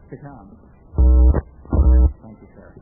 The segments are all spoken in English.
to come. Thank you, sir.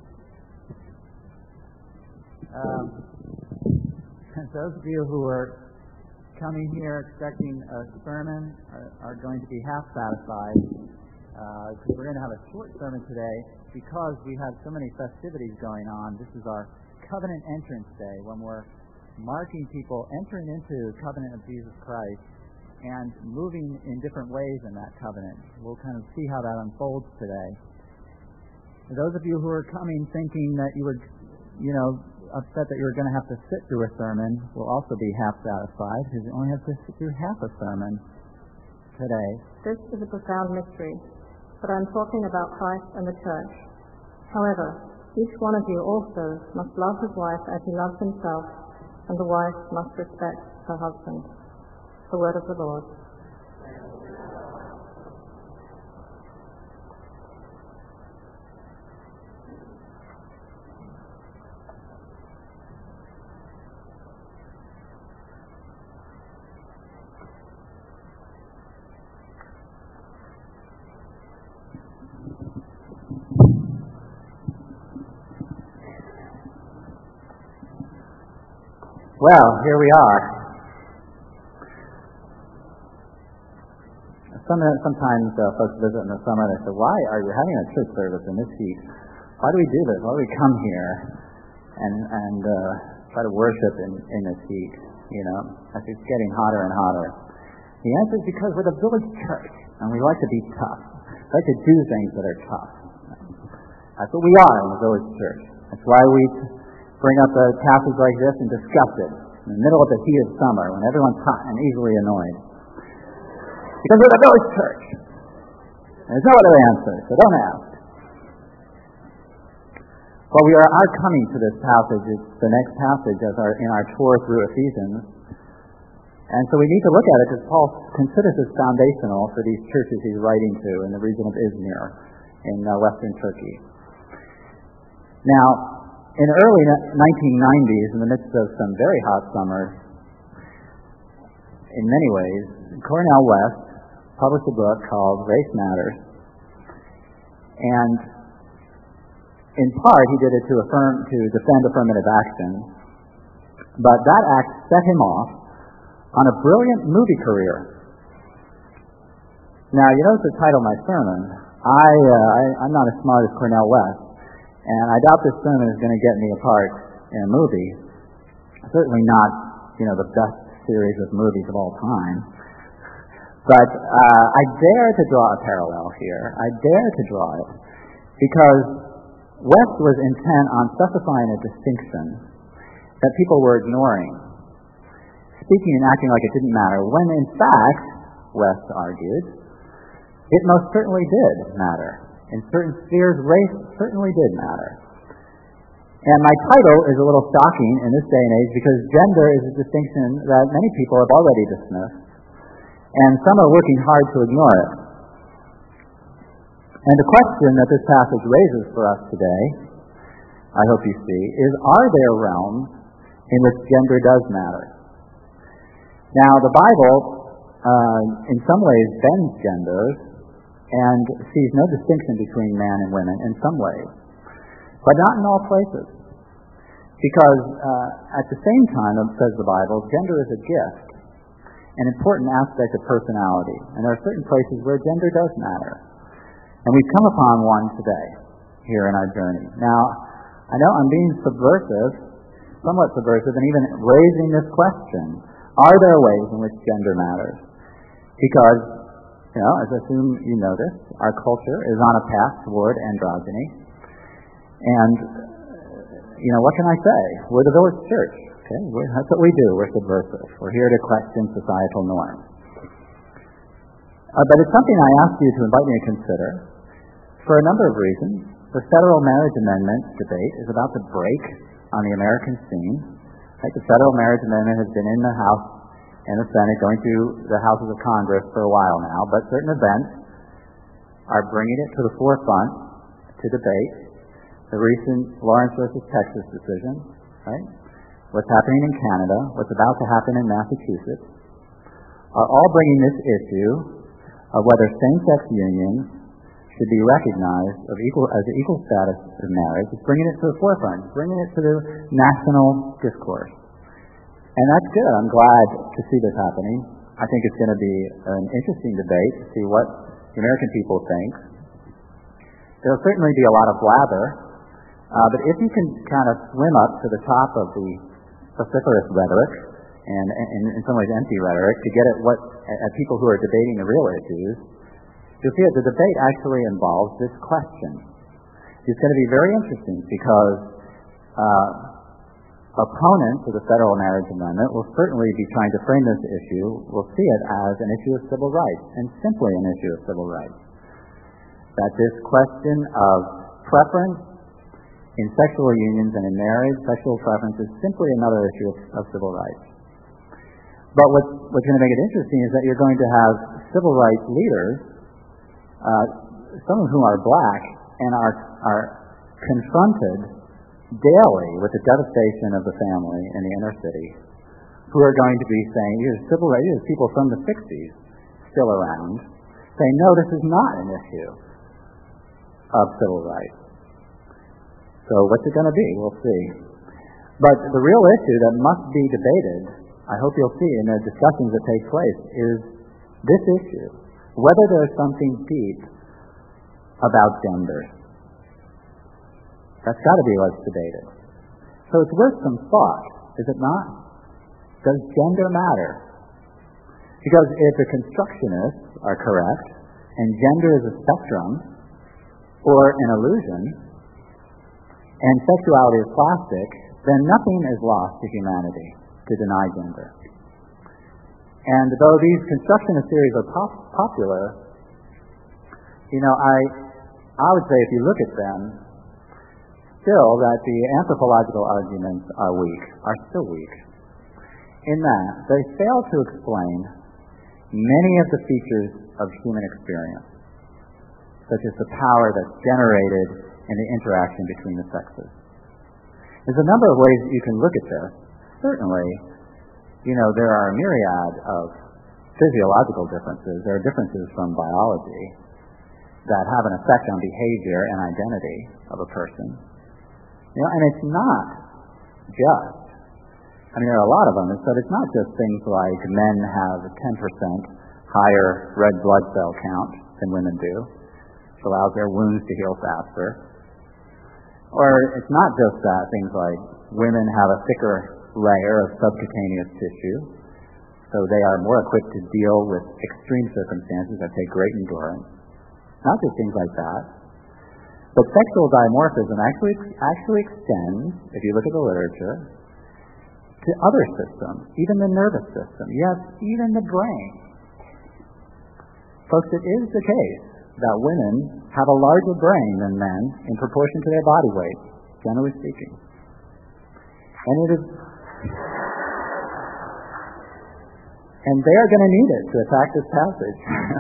Those of you who are coming here expecting a sermon are going to be half satisfied because we're going to have a short sermon today because we have so many festivities going on. This is our Covenant Entrance Day when we're marking people entering into the covenant of Jesus Christ and moving in different ways in that covenant. We'll kind of see how that unfolds today. For those of you who are coming thinking that you were, upset that you were going to have to sit through a sermon will also be half satisfied because you only have to sit through half a sermon today. This is a profound mystery, but I'm talking about Christ and the church. However, each one of you also must love his wife as he loves himself, and the wife must respect her husband. The word of the Lord. Well, here we are. Sometimes folks visit in the summer and they say, why are you having a church service in this heat? Why do we do this? Why do we come here and try to worship in this heat, as it's getting hotter and hotter? The answer is because we're the village church and we like to be tough. We like to do things that are tough. That's what we are in the village church. That's why we bring up a passage like this and discuss it in the middle of the heat of summer when everyone's hot and easily annoyed. Because we're the village church. There's no other answer, so don't ask. Well, we are coming to this passage. It's the next passage in our tour through Ephesians. And so we need to look at it because Paul considers this foundational for these churches he's writing to in the region of Izmir in western Turkey. Now, in the early 1990s, in the midst of some very hot summers, in many ways, Cornel West published a book called Race Matters. And in part, he did it to defend affirmative action. But that act set him off on a brilliant movie career. Now, you notice the title of my sermon. I'm not as smart as Cornel West. And I doubt this sermon is going to get me a part in a movie. Certainly not, the best series of movies of all time. But I dare to draw a parallel here. I dare to draw it because West was intent on specifying a distinction that people were ignoring, speaking and acting like it didn't matter, when in fact, West argued, it most certainly did matter. In certain spheres, race certainly did matter. And my title is a little shocking in this day and age because gender is a distinction that many people have already dismissed, and some are working hard to ignore it. And the question that this passage raises for us today, I hope you see, is are there realms in which gender does matter? Now, the Bible, in some ways, bends genders and sees no distinction between man and women in some ways, but not in all places. Because at the same time, says the Bible, gender is a gift, an important aspect of personality, and there are certain places where gender does matter. And we've come upon one today, here in our journey. Now, I know I'm being somewhat subversive, and even raising this question, are there ways in which gender matters? Because as I assume you notice, our culture is on a path toward androgyny. And, what can I say? We're the village church. Okay? That's what we do. We're subversive. We're here to question societal norms. But it's something I ask you to invite me to consider for a number of reasons. The federal marriage amendment debate is about to break on the American scene. Right? The federal marriage amendment has been in the House and the Senate, going through the Houses of Congress for a while now, but certain events are bringing it to the forefront to debate. The recent Lawrence versus Texas decision, right? What's happening in Canada, what's about to happen in Massachusetts, are all bringing this issue of whether same-sex unions should be recognized as equal status in marriage. It's bringing it to the forefront, bringing it to the national discourse. And that's good. I'm glad to see this happening. I think it's going to be an interesting debate to see what the American people think. There'll certainly be a lot of blather, but if you can kind of swim up to the top of the vociferous rhetoric, and in some ways empty rhetoric, to get at people who are debating the real issues, you'll see that the debate actually involves this question. It's going to be very interesting because opponents of the Federal Marriage Amendment will certainly be trying to frame this issue, will see it as an issue of civil rights, and simply an issue of civil rights. That this question of preference in sexual unions and in marriage, sexual preference is simply another issue of civil rights. But what's going to make it interesting is that you're going to have civil rights leaders, some of whom are black, and are confronted daily with the devastation of the family in the inner city, who are going to be saying, here's people from the 60s still around, saying, no, this is not an issue of civil rights. So what's it going to be? We'll see. But the real issue that must be debated, I hope you'll see in the discussions that take place, is this issue, whether there's something deep about gender. That's got to be what's debated. So it's worth some thought, is it not? Does gender matter? Because if the constructionists are correct, and gender is a spectrum, or an illusion, and sexuality is plastic, then nothing is lost to humanity to deny gender. And though these constructionist theories are popular, I would say if you look at them, still that the anthropological arguments are still weak, in that they fail to explain many of the features of human experience, such as the power that's generated in the interaction between the sexes. There's a number of ways that you can look at this. Certainly, there are a myriad of physiological differences. There are differences from biology that have an effect on behavior and identity of a person. And it's not just, there are a lot of them, but it's not just things like men have a 10% higher red blood cell count than women do, which allows their wounds to heal faster. Or it's not just that, things like women have a thicker layer of subcutaneous tissue, so they are more equipped to deal with extreme circumstances that take great endurance. Not just things like that. But sexual dimorphism actually extends, if you look at the literature, to other systems, even the nervous system, yes, even the brain. Folks, it is the case that women have a larger brain than men in proportion to their body weight, generally speaking. And they are going to need it to attack this passage.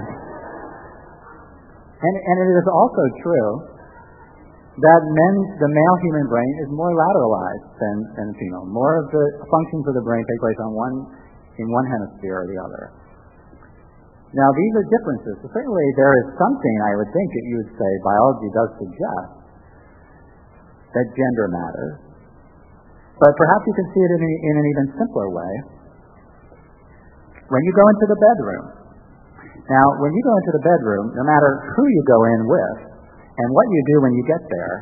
and it is also true that the male human brain is more lateralized than the female. More of the functions of the brain take place in one hemisphere or the other. Now, these are differences. So certainly there is something, I would think, that you would say biology does suggest that gender matters. But perhaps you can see it in an even simpler way. When you go into the bedroom. Now, when you go into the bedroom, no matter who you go in with, and what you do when you get there,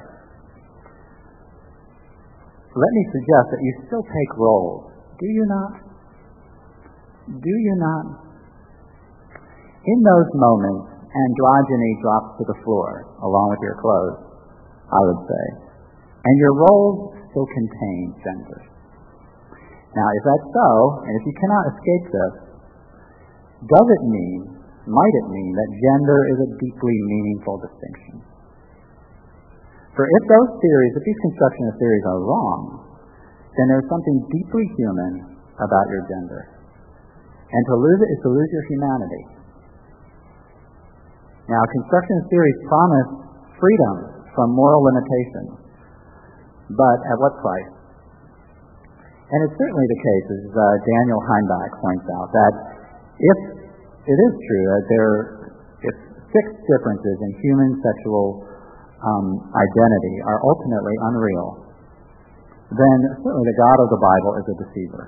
let me suggest that you still take roles. Do you not? Do you not? In those moments, androgyny drops to the floor, along with your clothes, I would say. And your roles still contain gender. Now, if that's so, and if you cannot escape this, might it mean that gender is a deeply meaningful distinction? For if these constructionist theories are wrong, then there's something deeply human about your gender. And to lose it is to lose your humanity. Now, constructionist theories promise freedom from moral limitations, but at what price? And it's certainly the case, as Daniel Heimbach points out, that if it is true that if fixed differences in human sexual identity are ultimately unreal, then certainly the God of the Bible is a deceiver.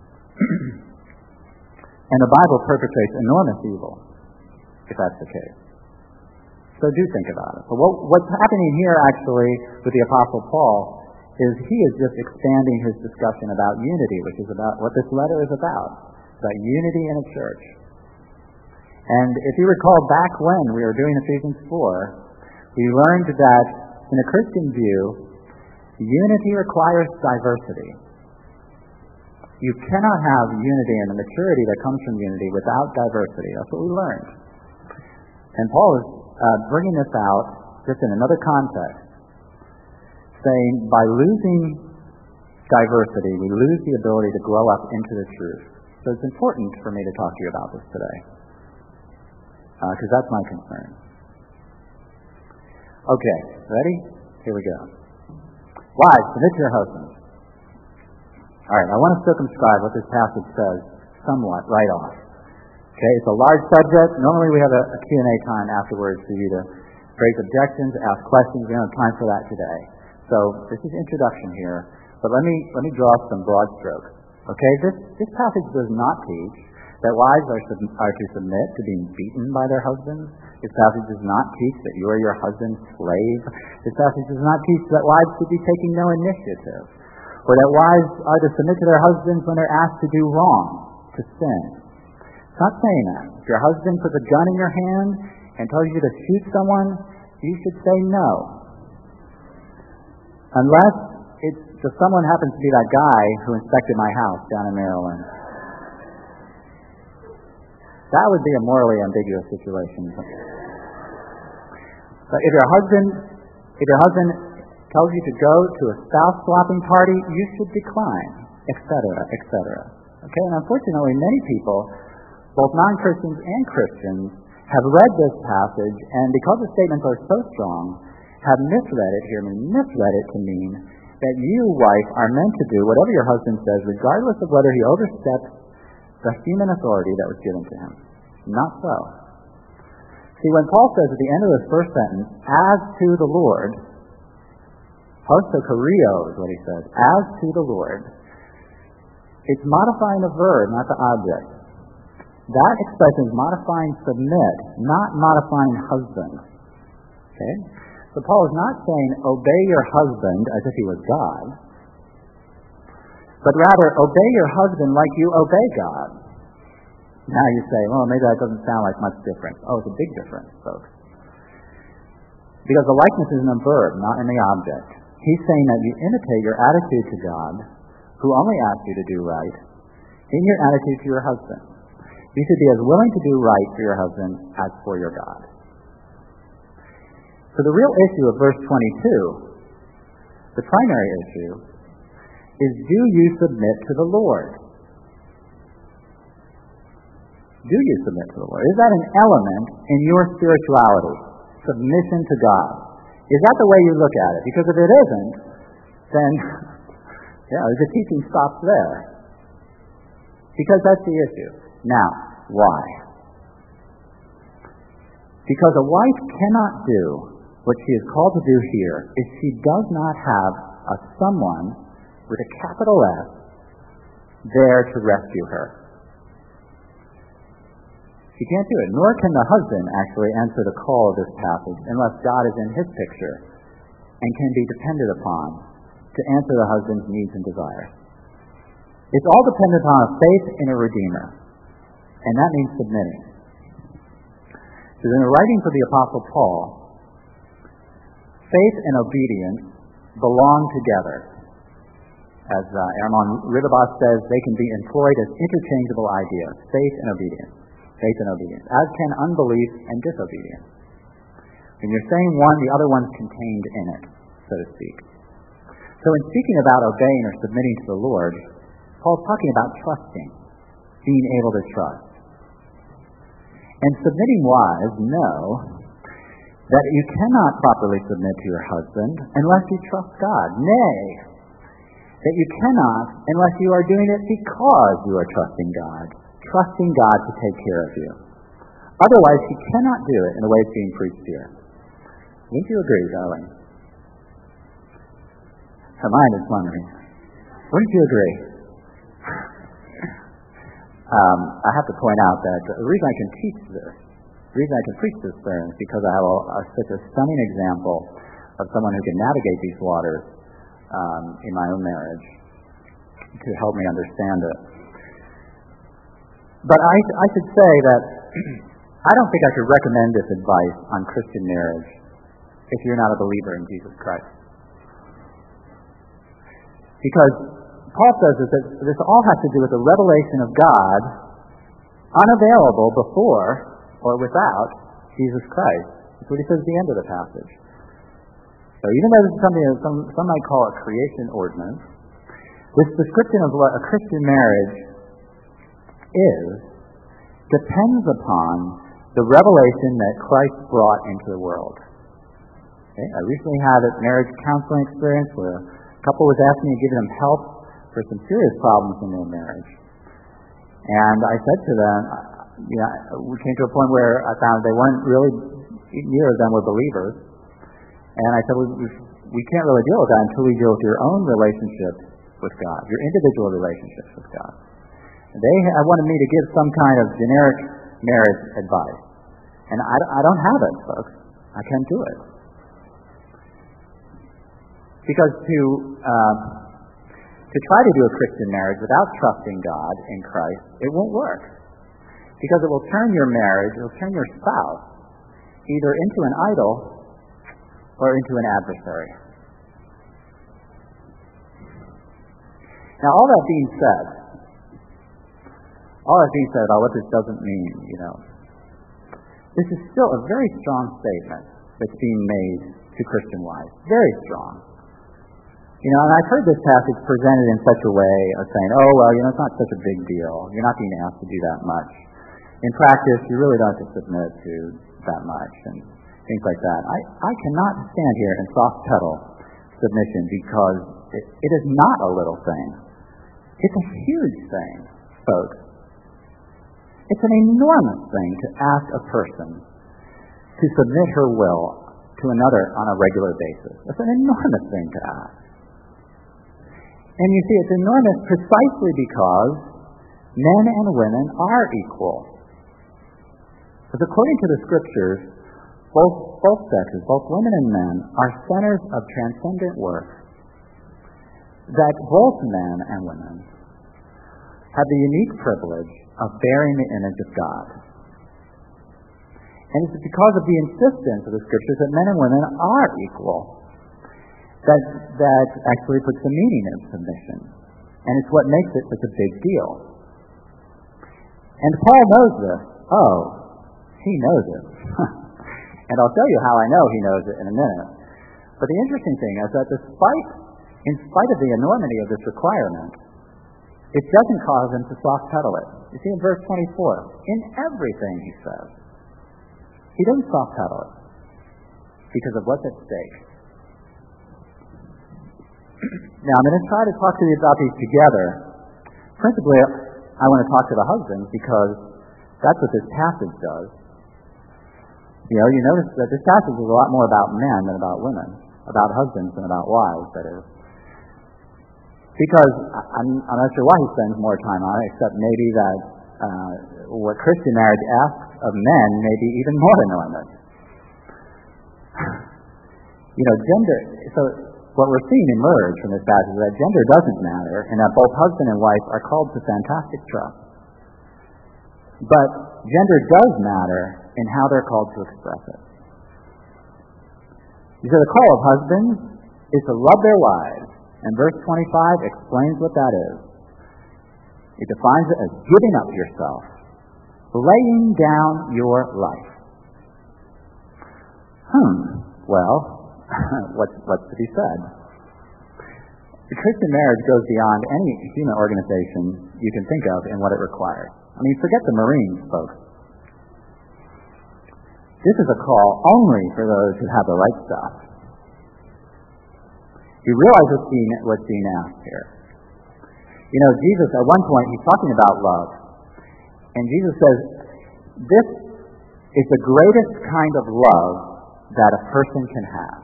And the Bible perpetrates enormous evil, if that's the case. So do think about it. But what's happening here actually with the Apostle Paul is he is just expanding his discussion about unity, which is about what this letter is about. It's about unity in a church. And if you recall back when we were doing Ephesians 4, we learned that in a Christian view, unity requires diversity. You cannot have unity and the maturity that comes from unity without diversity. That's what we learned. And Paul is bringing this out just in another context, saying by losing diversity, we lose the ability to grow up into the truth. So it's important for me to talk to you about this today, because that's my concern. Okay, ready? Here we go. Wives, submit to your husbands. All right, I want to circumscribe what this passage says somewhat right off. Okay, it's a large subject. Normally we have a Q&A time afterwards for you to raise objections, ask questions. We don't have time for that today. So this is introduction here, but let me draw some broad strokes. Okay, this passage does not teach that wives are to submit to being beaten by their husbands. This passage does not teach that you are your husband's slave. This passage does not teach that wives should be taking no initiative, or that wives are to submit to their husbands when they're asked to do wrong, to sin. It's not saying that. If your husband puts a gun in your hand and tells you to shoot someone, you should say no. Unless someone happens to be that guy who inspected my house down in Maryland. That would be a morally ambiguous situation. But if your husband tells you to go to a spouse swapping party, you should decline, etc., etc. Okay, and unfortunately, many people, both non-Christians and Christians, have read this passage, and because the statements are so strong, have misread it to mean that you, wife, are meant to do whatever your husband says, regardless of whether he oversteps the human authority that was given to him. Not so. See, when Paul says at the end of this first sentence, as to the Lord, postokorio is what he says, as to the Lord, it's modifying the verb, not the object. That expression is modifying submit, not modifying husband. Okay? So Paul is not saying obey your husband as if he was God, but rather obey your husband like you obey God. Now you say, well, maybe that doesn't sound like much difference. Oh, it's a big difference, folks. Because the likeness is in the verb, not in the object. He's saying that you imitate your attitude to God, who only asks you to do right, in your attitude to your husband. You should be as willing to do right for your husband as for your God. So the real issue of verse 22, the primary issue, is do you submit to the Lord? Do you submit to the Lord? Is that an element in your spirituality? Submission to God. Is that the way you look at it? Because if it isn't, then the teaching stops there. Because that's the issue. Now, why? Because a wife cannot do what she is called to do here if she does not have a someone with a capital S there to rescue her. She can't do it, nor can the husband actually answer the call of this passage unless God is in his picture and can be depended upon to answer the husband's needs and desires. It's all dependent upon a faith in a Redeemer, and that means submitting. So in the writing for the Apostle Paul, faith and obedience belong together. As Armand Ribabas says, they can be employed as interchangeable ideas, faith and obedience. Faith and obedience, as can unbelief and disobedience. When you're saying one, the other one's contained in it, so to speak. So in speaking about obeying or submitting to the Lord, Paul's talking about trusting, being able to trust. And submitting wives know that you cannot properly submit to your husband unless you trust God. Nay, that you cannot unless you are doing it because you are trusting God to take care of you. Otherwise, he cannot do it in the way it's being preached here. Wouldn't you agree, darling? Her mind is wondering. Wouldn't you agree? I have to point out that the reason I can teach this, the reason I can preach this sermon is because I have such a stunning example of someone who can navigate these waters in my own marriage to help me understand it. But I should say that I don't think I should recommend this advice on Christian marriage if you're not a believer in Jesus Christ. Because Paul says that this all has to do with the revelation of God unavailable before or without Jesus Christ. That's what he says at the end of the passage. So even though this is something that some might call a creation ordinance, this description of what a Christian marriage is depends upon the revelation that Christ brought into the world. Okay? I recently had a marriage counseling experience where a couple was asking me to give them help for some serious problems in their marriage. And I said to them, we came to a point where I found they weren't really, neither of them were believers. And I said, we can't really deal with that until we deal with your own relationship with God, your individual relationships with God. I wanted me to give some kind of generic marriage advice. And I don't have it, folks. I can't do it. Because to try to do a Christian marriage without trusting God in Christ, it won't work. Because it will turn your marriage, it will turn your spouse either into an idol or into an adversary. Now, all that being said about what this doesn't mean, this is still a very strong statement that's being made to Christian wives. Very strong. And I've heard this passage presented in such a way of saying, it's not such a big deal. You're not being asked to do that much. In practice, you really don't have to submit to that much and things like that. I cannot stand here and soft pedal submission because it is not a little thing. It's a huge thing, folks. It's an enormous thing to ask a person to submit her will to another on a regular basis. It's an enormous thing to ask. And you see, it's enormous precisely because men and women are equal. Because according to the Scriptures, both sexes, both women and men, are centers of transcendent work. That both men and women have the unique privilege of bearing the image of God. And it's because of the insistence of the Scriptures that men and women are equal that actually puts the meaning of submission. And it's what makes it such a big deal. And Paul knows this. Oh, he knows it. And I'll tell you how I know he knows it in a minute. But the interesting thing is that in spite of the enormity of this requirement, it doesn't cause him to soft pedal it. You see in verse 24, in everything, he says, he doesn't soft pedal it because of what's at stake. Now, I'm going to try to talk to you about these together. Principally, I want to talk to the husbands because that's what this passage does. You notice that this passage is a lot more about men than about women, about husbands than about wives, that is. Because I'm not sure why he spends more time on it, except maybe that what Christian marriage asks of men may be even more enormous. Gender. So what we're seeing emerge from this passage is that gender doesn't matter, and that both husband and wife are called to fantastic trust. But gender does matter in how they're called to express it. So the call of husbands is to love their wives. And verse 25 explains what that is. It defines it as giving up yourself, laying down your life. Well, what's to be said? The Christian marriage goes beyond any human organization you can think of in what it requires. I mean, forget the Marines, folks. This is a call only for those who have the right stuff. You realize what's being asked here. Jesus, at one point, he's talking about love. And Jesus says, this is the greatest kind of love that a person can have.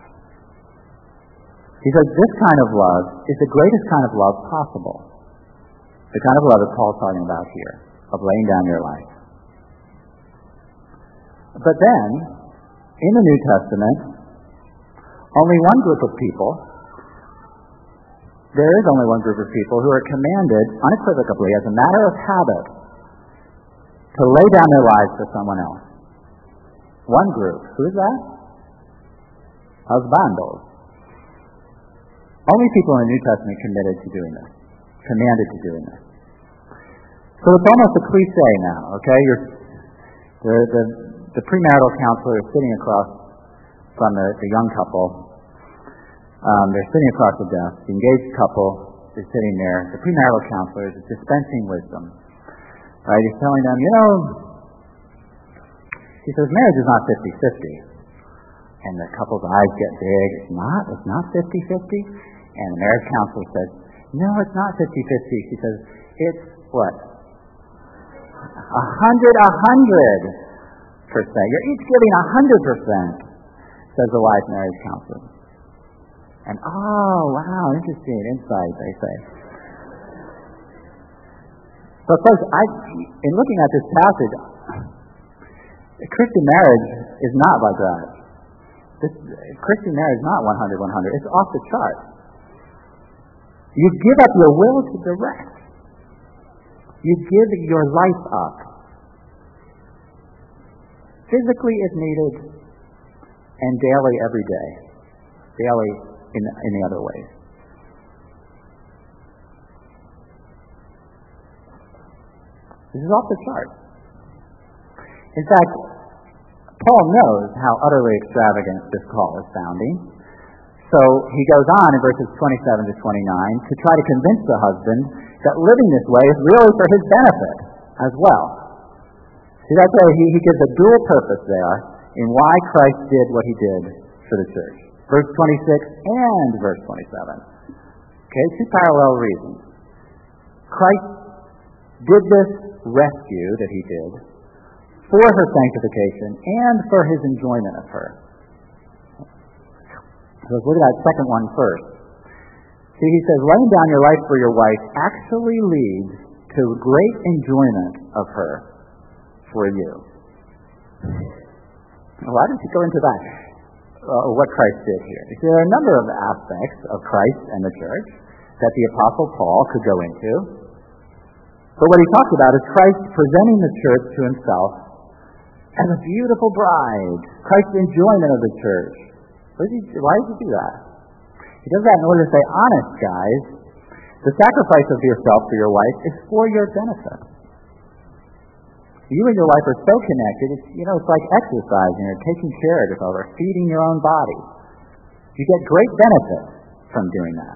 He says this kind of love is the greatest kind of love possible. The kind of love that Paul's talking about here, of laying down your life. But then, in the New Testament, only one group of people, there is only one group of people who are commanded unequivocally as a matter of habit to lay down their lives for someone else. One group. Who is that? Husbandos. Only people in the New Testament committed to doing this, commanded to doing this. So it's almost a cliche now, okay? The premarital counselor is sitting across from the young couple. They're sitting across the desk. The engaged couple is sitting there. The premarital counselor is dispensing wisdom. Right? He's telling them, he says, marriage is not 50-50. And the couple's eyes get big. It's not 50-50. And the marriage counselor says, no, it's not 50-50. She says, it's what? 100%. You're each giving 100%, says the wise marriage counselor. And, oh, wow, interesting insight, they say. So, folks, in looking at this passage, Christian marriage is not like that. Christian marriage is not 100-100. It's off the chart. You give up your will to direct. You give your life up. Physically if needed, and daily every day. Daily in the other ways. This is off the chart. In fact, Paul knows how utterly extravagant this call is sounding. So he goes on in verses 27 to 29 to try to convince the husband that living this way is really for his benefit as well. See, that's why he gives a dual purpose there in why Christ did what he did for the church. Verse 26 and verse 27. Okay, two parallel reasons. Christ did this rescue that he did for her sanctification and for his enjoyment of her. So let's look at that second one first. See, he says, laying down your life for your wife actually leads to great enjoyment of her for you. Why did he go into that? What Christ did here. You see, there are a number of aspects of Christ and the church that the Apostle Paul could go into. But what he talks about is Christ presenting the church to himself as a beautiful bride. Christ's enjoyment of the church. Why does he do that? He does that in order to say, honest guys, the sacrifice of yourself for your wife is for your benefit. You and your wife are so connected, it's like exercising or taking care of yourself or feeding your own body. You get great benefit from doing that.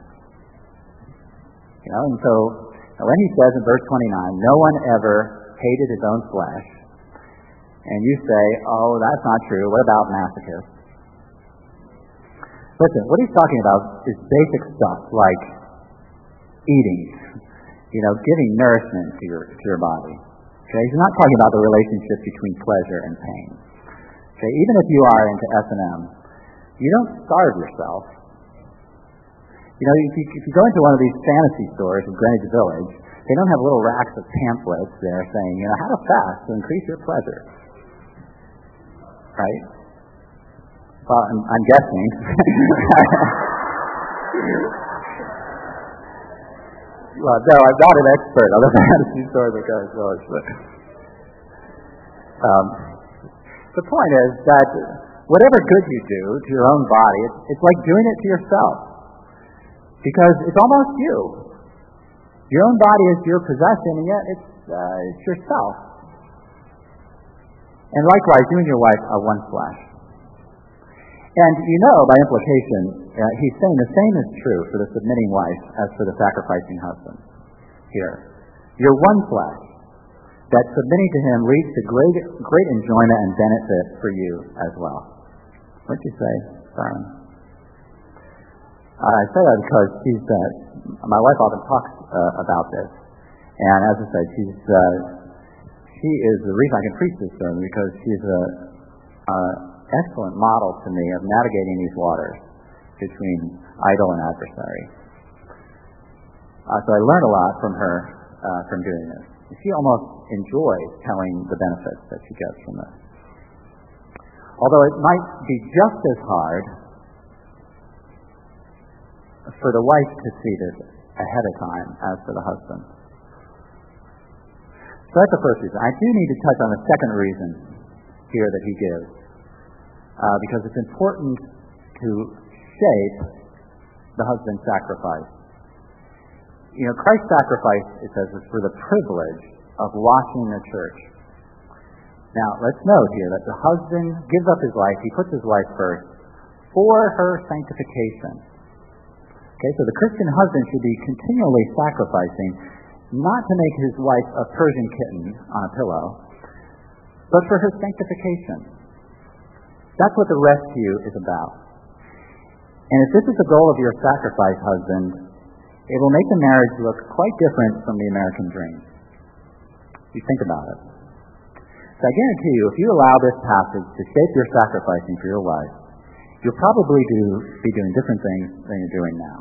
And so when he says in verse 29, no one ever hated his own flesh, and you say, oh, that's not true, what about masochists? Listen, what he's talking about is basic stuff like eating, giving nourishment to your body. Okay, he's not talking about the relationship between pleasure and pain. Okay, even if you are into S&M, you don't starve yourself. If you go into one of these fantasy stores in Greenwich Village, they don't have little racks of pamphlets there saying, how to fast to increase your pleasure. Right? Well, I'm guessing. Well, no, I'm not an expert on the fantasy stores at Greenwich Village. But, the point is that whatever good you do to your own body, it's like doing it to yourself. Because it's almost you. Your own body is your possession, and yet it's yourself. And likewise, you and your wife are one flesh. And by implication, he's saying the same is true for the submitting wife as for the sacrificing husband. Here, you're one flesh. That submitting to him leads to great enjoyment and benefit for you as well. What'd you say, Darren? I say that because my wife often talks about this, and as I said, she is the reason I can preach this sermon, because she's an excellent model to me of navigating these waters between idol and adversary. So I learned a lot from her from doing this. She almost enjoys telling the benefits that she gets from this. Although it might be just as hard for the wife to see this ahead of time as for the husband. So that's the first reason. I do need to touch on the second reason here that he gives, because it's important to shape the husband's sacrifice. You know, Christ's sacrifice, it says, is for the privilege of washing the church. Now, let's note here that the husband gives up his life, he puts his wife first, for her sanctification. Okay, so the Christian husband should be continually sacrificing, not to make his wife a Persian kitten on a pillow, but for her sanctification. That's what the rescue is about. And if this is the goal of your sacrifice, husband, it will make the marriage look quite different from the American dream. You think about it. So I guarantee you, if you allow this passage to shape your sacrificing for your wife, you'll probably be doing different things than you're doing now.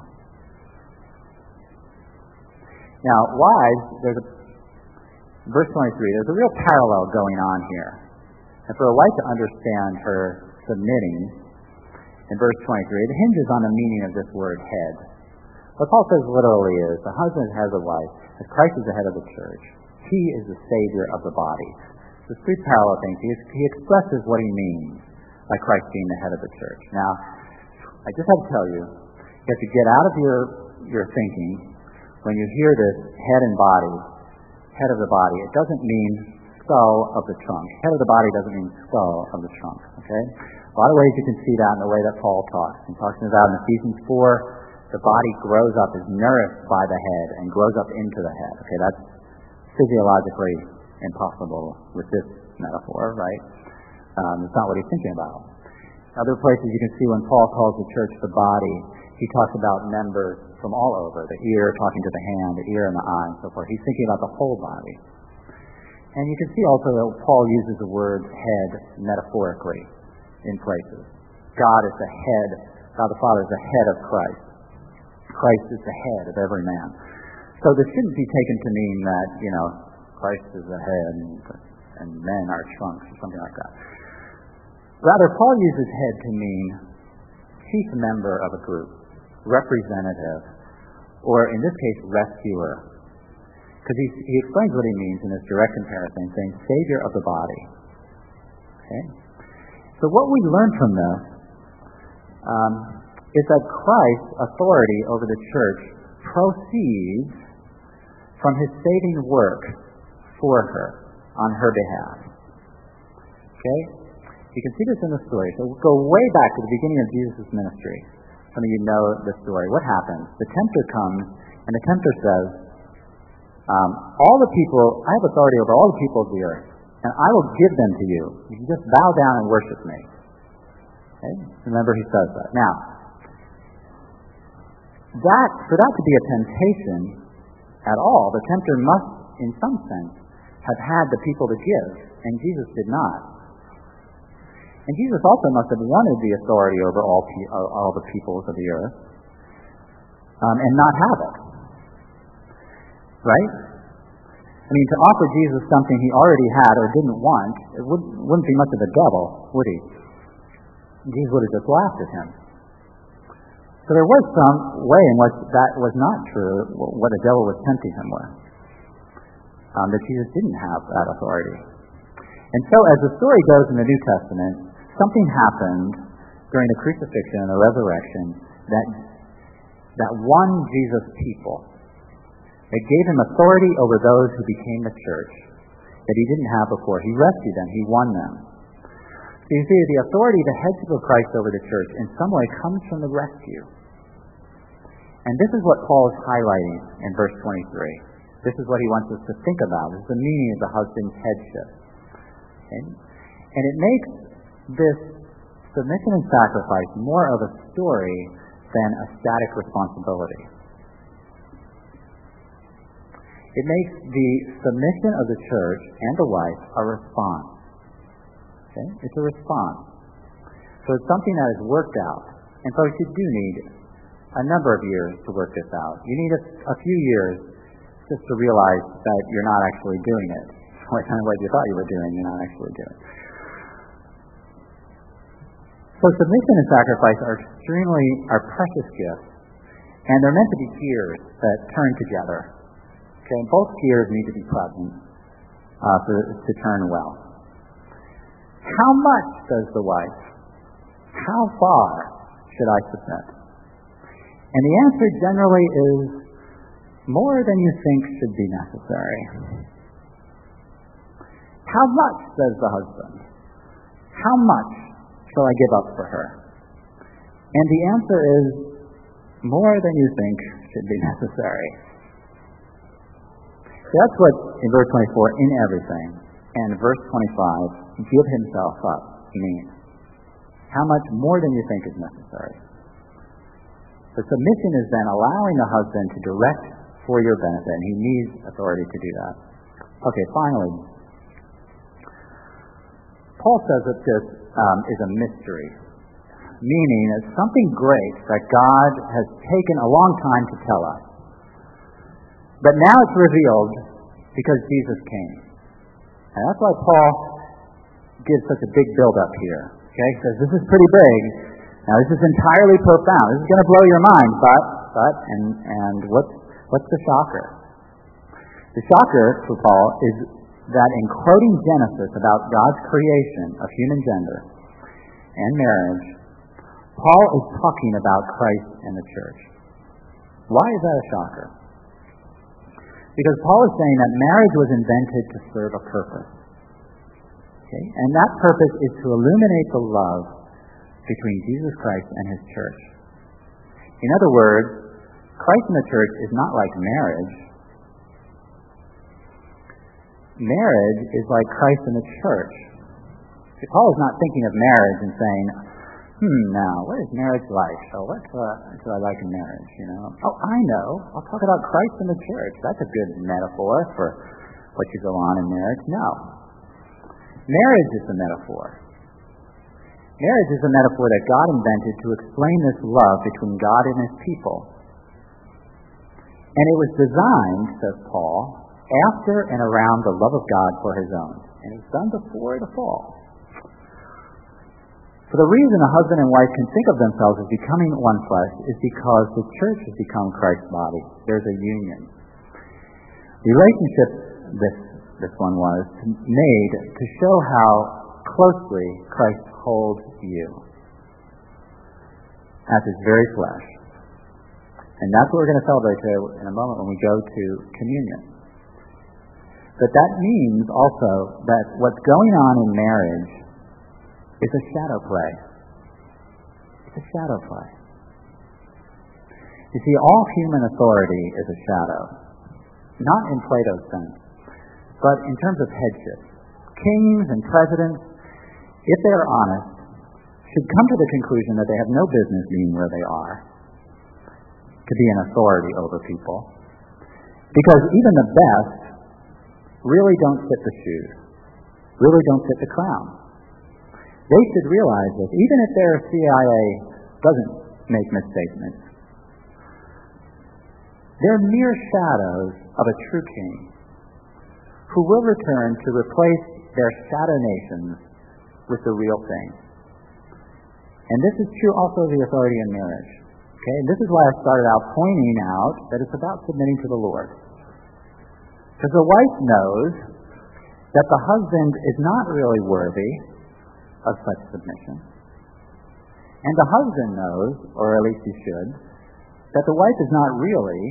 Now, wives, verse 23, there's a real parallel going on here. And for a wife to understand her submitting, in verse 23, it hinges on the meaning of this word head. What Paul says literally is, the husband has a wife, as Christ is the head of the church. He is the Savior of the body. There's three parallel things. He expresses what he means by Christ being the head of the church. Now, I just have to tell you, you have to get out of your thinking when you hear this head and body, head of the body. It doesn't mean skull of the trunk. Head of the body doesn't mean skull of the trunk. Okay? A lot of ways you can see that in the way that Paul talks. He talks about in Ephesians 4, the body grows up, is nourished by the head, and grows up into the head. Okay, that's physiologically impossible with this metaphor, right? It's not what he's thinking about. Other places you can see when Paul calls the church the body, he talks about members from all over, the ear talking to the hand, the ear and the eye, and so forth. He's thinking about the whole body. And you can see also that Paul uses the word head metaphorically in places. God is the head, God the Father is the head of Christ. Christ is the head of every man. So this shouldn't be taken to mean that, Christ is the head and men are trunks or something like that. Rather, Paul uses head to mean chief member of a group, representative, or in this case, rescuer. Because he explains what he means in this direct comparison, saying Savior of the body. Okay? So what we learn from this is that Christ's authority over the church proceeds from his saving work for her, on her behalf. Okay? You can see this in the story. So we'll go way back to the beginning of Jesus' ministry. Some of you know the story. What happens? The tempter comes, and the tempter says, all the people, I have authority over all the people of the earth, and I will give them to you. You can just bow down and worship me. Okay? Remember, he says that. Now, for that to be a temptation at all, the tempter must, in some sense, have had the people to give, and Jesus did not. And Jesus also must have wanted the authority over all the peoples of the earth, and not have it. Right? I mean, to offer Jesus something he already had or didn't want, it wouldn't be much of a devil, would he? Jesus would have just laughed at him. So there was some way in which that was not true, what the devil was tempting him with. That Jesus didn't have that authority. And so as the story goes in the New Testament, something happened during the crucifixion and the resurrection that won Jesus' people. It gave him authority over those who became the church that he didn't have before. He rescued them. He won them. So you see, the authority, the headship of Christ over the church, in some way comes from the rescue. And this is what Paul is highlighting in verse 23. This is what he wants us to think about. This is the meaning of the husband's headship. Okay? And it makes this submission and sacrifice more of a story than a static responsibility. It makes the submission of the church and the wife a response. Okay? It's a response. So it's something that is worked out. And folks, you do need a number of years to work this out. You need a few years just to realize that you're not actually doing it. What you thought you were doing, you're not actually doing. So submission and sacrifice are precious gifts, and they're meant to be gears that turn together. Okay, and both gears need to be present to turn well. How much does the wife? How far should I submit? And the answer generally is more than you think should be necessary. How much, says the husband? How much shall I give up for her? And the answer is more than you think should be necessary. So that's what in verse 24, in everything, and verse 25, give himself up, means. How much more than you think is necessary. The submission is then allowing the husband to direct for your benefit, and he needs authority to do that. Okay, finally, Paul says that this is a mystery, meaning it's something great that God has taken a long time to tell us. But now it's revealed because Jesus came. And that's why Paul gives such a big build-up here. Okay, he says this is pretty big. Now this is entirely profound. This is going to blow your mind, and what's the shocker? The shocker for Paul is that in quoting Genesis about God's creation of human gender and marriage, Paul is talking about Christ and the church. Why is that a shocker? Because Paul is saying that marriage was invented to serve a purpose. Okay? And that purpose is to illuminate the love between Jesus Christ and his church. In other words, Christ and the church is not like marriage. Marriage is like Christ and the church. See, Paul is not thinking of marriage and saying, now, what is marriage like? So what do I like in marriage, Oh, I know. I'll talk about Christ and the church. That's a good metaphor for what should go on in marriage. No. Marriage is a metaphor. Marriage is a metaphor that God invented to explain this love between God and his people. And it was designed, says Paul, after and around the love of God for his own. And it was done before the fall. So the reason a husband and wife can think of themselves as becoming one flesh is because the church has become Christ's body. There's a union. The relationship this one was made to show how closely Christ holds you as his very flesh. And that's what we're going to celebrate in a moment when we go to communion. But that means also that what's going on in marriage is a shadow play. It's a shadow play. You see, all human authority is a shadow. Not in Plato's sense, but in terms of headship. Kings and presidents, if they are honest, should come to the conclusion that they have no business being where they are, to be an authority over people. Because even the best really don't fit the shoes, really don't fit the crown. They should realize this, even if their CIA doesn't make misstatements. They're mere shadows of a true king who will return to replace their shadow nations with the real thing. And this is true also of the authority in marriage. Okay? And this is why I started out pointing out that it's about submitting to the Lord. Because the wife knows that the husband is not really worthy of such submission. And the husband knows, or at least he should, that the wife is not really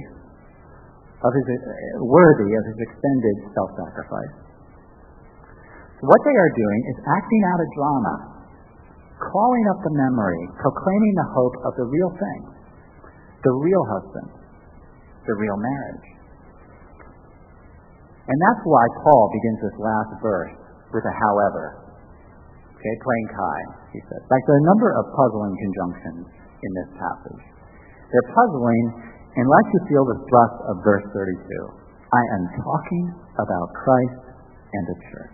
worthy of his extended self-sacrifice. So what they are doing is acting out a drama, calling up the memory, proclaiming the hope of the real thing, the real husband, the real marriage. And that's why Paul begins this last verse with a however. Okay, plain Kai, he says. Like there are a number of puzzling conjunctions in this passage. They're puzzling unless you feel the thrust of verse 32. I am talking about Christ and the church.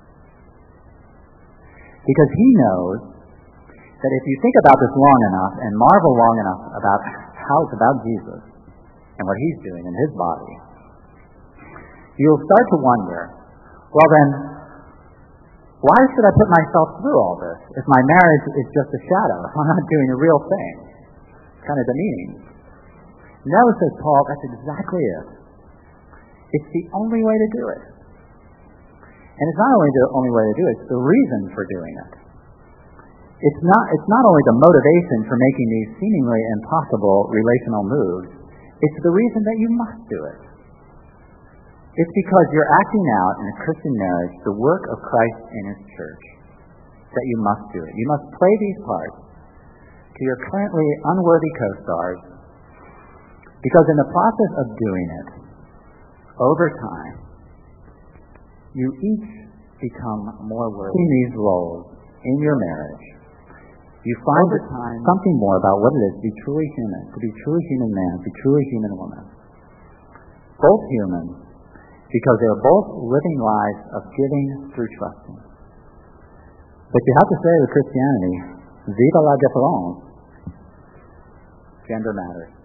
Because he knows that if you think about this long enough and marvel long enough about how it's about Jesus and what he's doing in his body, you'll start to wonder, well then, why should I put myself through all this if my marriage is just a shadow, if I'm not doing a real thing? It's kind of demeaning. No, says Paul, that's exactly it. It's the only way to do it. And it's not only the only way to do it, it's the reason for doing it. It's not only the motivation for making these seemingly impossible relational moves, it's the reason that you must do it. It's because you're acting out in a Christian marriage the work of Christ in his church that you must do it. You must play these parts to your currently unworthy co-stars, because in the process of doing it, over time, you each become more worthy in these roles in your marriage. You find over time something more about what it is to be truly human man, to be truly human woman. Both human, because they're both living lives of giving through trusting. But you have to say with Christianity, viva la différence. Gender matters.